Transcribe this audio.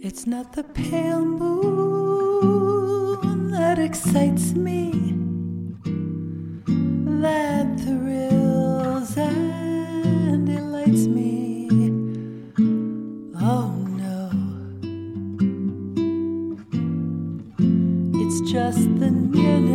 It's not the pale moon that excites me, that thrills and delights me. Oh no, it's just the nearness